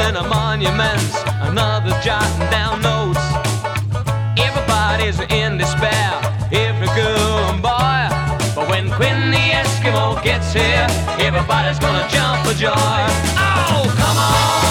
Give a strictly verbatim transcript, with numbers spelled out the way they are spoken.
building a monuments, another jotting down notes. Everybody's in despair, every girl and boy. But when Quinn the Eskimo gets here, everybody's gonna jump for joy. Oh, come on!